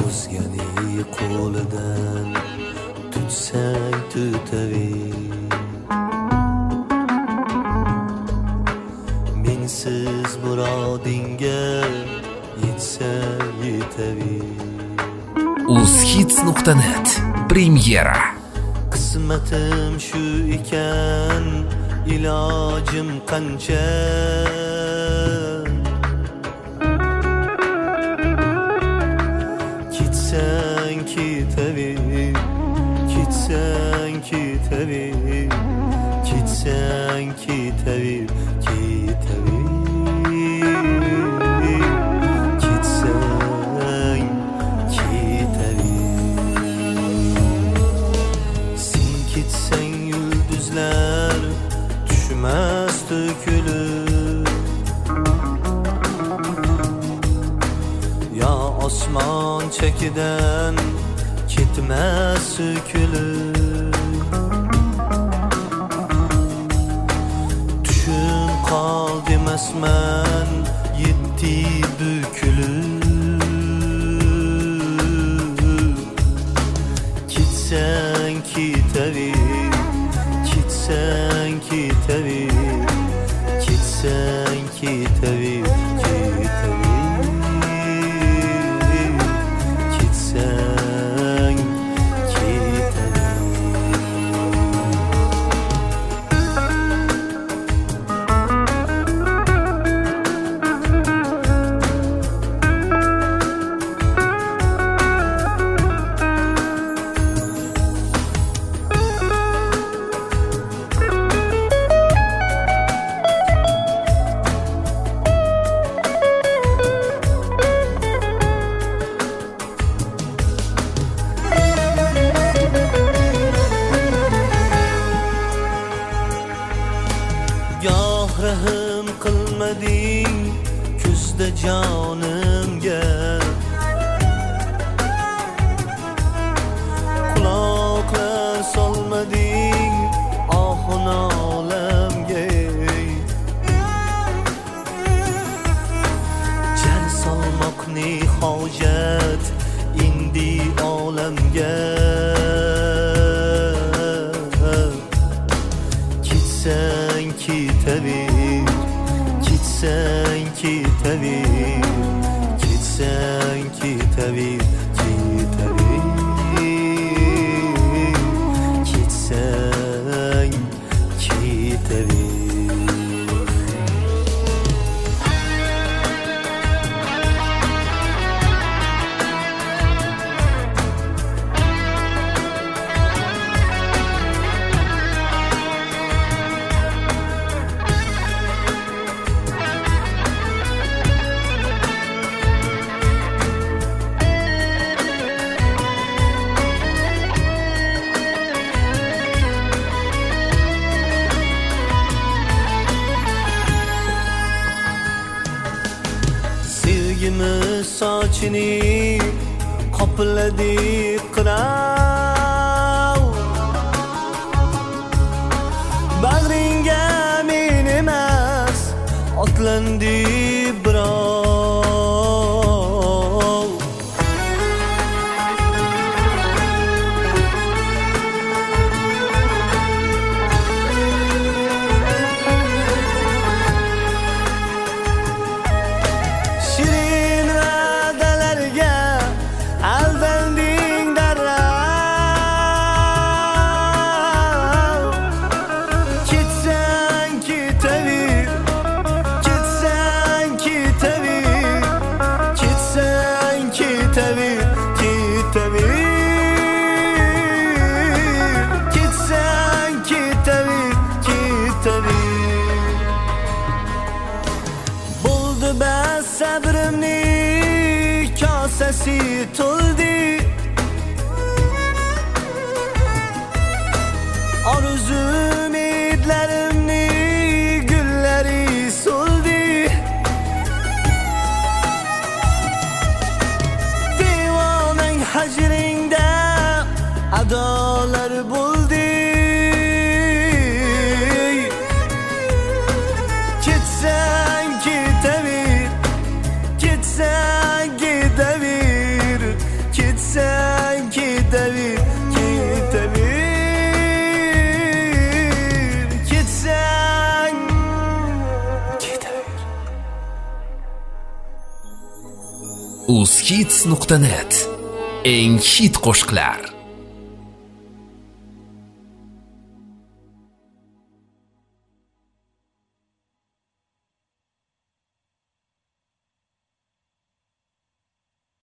o'zganing qo'lidan tutsang tutaver. Mensiz murodingga yetsa yetaver. uzhits.net premyera. Qismatim shu ekan, ilojim qancha. Ketsang ketaver, ketsang ketaver, ketsang ketaver, ketaver. Düşmez dökülür. Ya osmon chekidan ketmez sökülür. Tushim qol demasman yetti bukilib. Ketsang ketaver, ketsang ketaver, ketsang ketaver, ketaver, ketsang ketaver. Rahim qilmading kuzda jonimga, quloqlar solmading ohu nolamga. Jar solmoq ne hojat indi olamga. Ketsang ketaver, ketsang ketaver, ketsang ketaver, ketaver, ketsang ketaver. Sevgimiz sochini qopladi qirov. Bag'ringga men emas otlandi birov. Bo'ldi bas sabrimni kosasi to'ldi. Orzu umidlarimni gullari so'ldi. Devonang hajringda adolar bo'ldi. Ketsang ketaver, ketsang ketaver, uzhits.net. Eng hit qo'shiqlar.